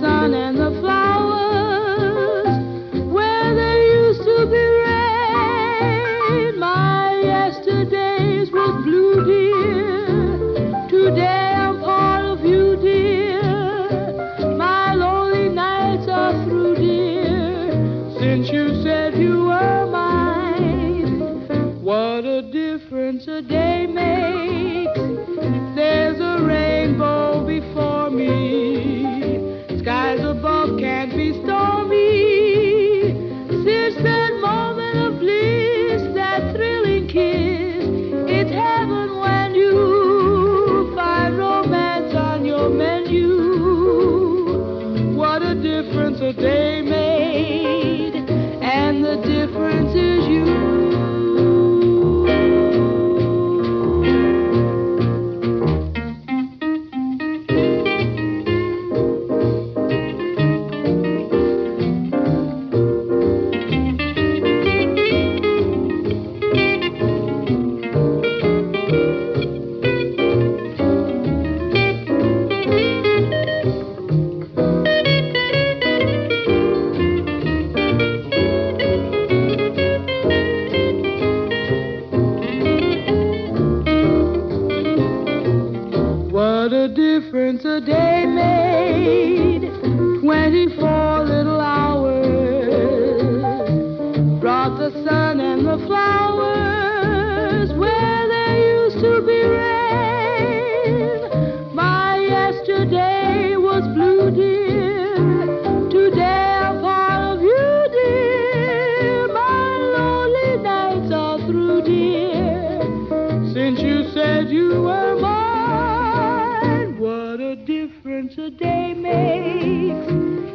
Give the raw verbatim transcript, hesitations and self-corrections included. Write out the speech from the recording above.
sun and the flowers where there used to be rain. My yesterdays was blue, dear. Today I'm part of you, dear. My lonely nights are through, dear, since you said you were mine. What a difference a day makes. There's a rainbow before me. Skies above can't be stormy. Since that moment of bliss, that thrilling kiss, it's heaven when you find romance on your menu. What a difference a day made, and the difference is you. What a difference a day made. Twenty-four little hours brought the sun and the flowers where there used to be rain. My yesterday was blue, dear. Today I'm part of you, dear. My lonely nights are through, dear, since you said you were mine. What a difference a day makes.